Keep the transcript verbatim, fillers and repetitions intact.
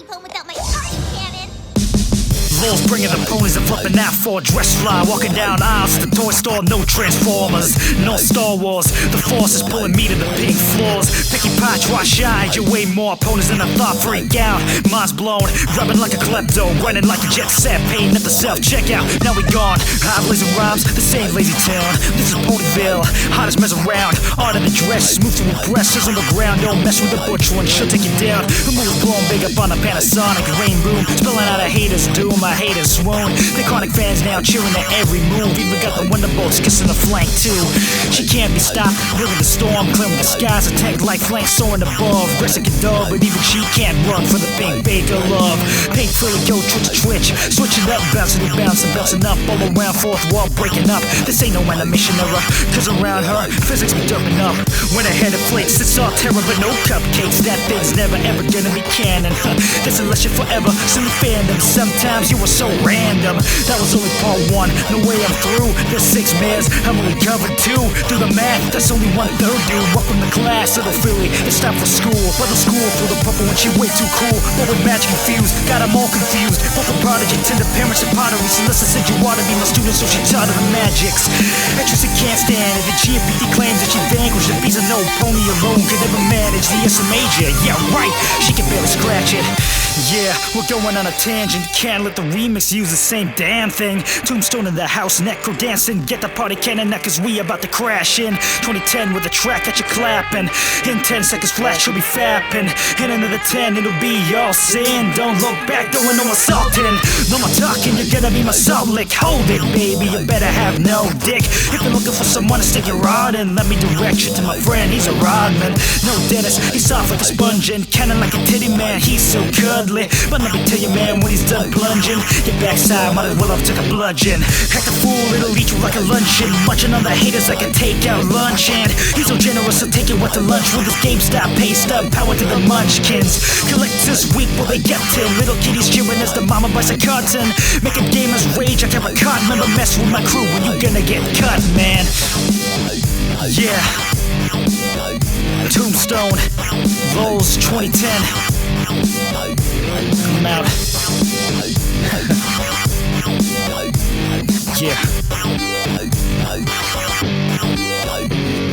home without my party cannon. Lulz bringing the ponies and flipping out for a dress fly. Walking down aisles to the toy store, no Transformers, no Star Wars. The force is pulling me to the pink floors. Picky pot, try shine, you way more opponents than I thought. Freak out, mind's blown, rubbing like a klepto, running like a jet set, paying at the self-checkout. Now we gone, high blazing rhymes, the same lazy town. This is Ponyville, hottest mess around. Art of the dress, smooth to impress, is on the ground. Don't mess with the butch one, she'll take you down. The move's blown big up on a Panasonic rain room, spilling out a hater's doom. My haters swoon. The chronic fans now cheering at every move. Even got the Wonderbolts kissing the flank too. She can't be stopped. We're in the storm, clearing the skies. Attack like flanks soaring above. Aggressive can dog, but even she can't run for the pink baker love. Pink Philly go twitch to twitch, switching up, bouncing and bouncing, bouncing up, all around, fourth wall breaking up. This ain't no animation error, cause around her physics be derping up. When her head inflates, it's all terror but no cupcakes. That thing's never ever gonna be canon. Huh. That's unless you're forever silly fandom. Sometimes you were so random. That was only part one, no way I'm through. There's six mares, I'm only covered two. Do the math, that's only one third dude. Welcome to class, little Philly, it's time for school. But the school for the purple when she way too cool. But with magic confused, got them all confused. Both a prodigy, tender parents and pottery. Celeste said you ought to be my student, so she taught her the magics. Actress it can't stand it. The G F P D claims that she vanquished the bees. No pony alone could ever manage the S M major. Yeah, right, she can barely scratch it. Yeah, we're going on a tangent. Can't let the remix use the same damn thing. Tombstone in the house, necro dancing. Get the party cannon now, cause we about to crash in. twenty ten with a track that you clapping. In ten seconds flat, she'll be fapping. In another ten, it'll be all sin. Don't look back, doing no assaulting. No more talking, you're gonna be my salt lick. Hold it, baby, you better have no dick. If you're looking for someone to stick your rod in, let me direct you to my friend, he's a rodman. No Dennis, he's soft like a sponge and cannon like a titty man, he's so cuddly. But let me tell you, man, when he's done plunging, your backside might as well have took a bludgeon. Act a fool, it'll eat you like a luncheon. Munching on the haters like a takeout lunch. And he's so generous, he'll take you out to lunch with his GameStop paste up. Power to the munchkins. Collectors weep while they get ten. Little kitties cheering as the mama buys a carton. Making gamers rage like a cotton. Never mess with my crew when you gonna get cut, man. Yeah. Tombstone, Lulz twenty ten. I'm out. Yeah.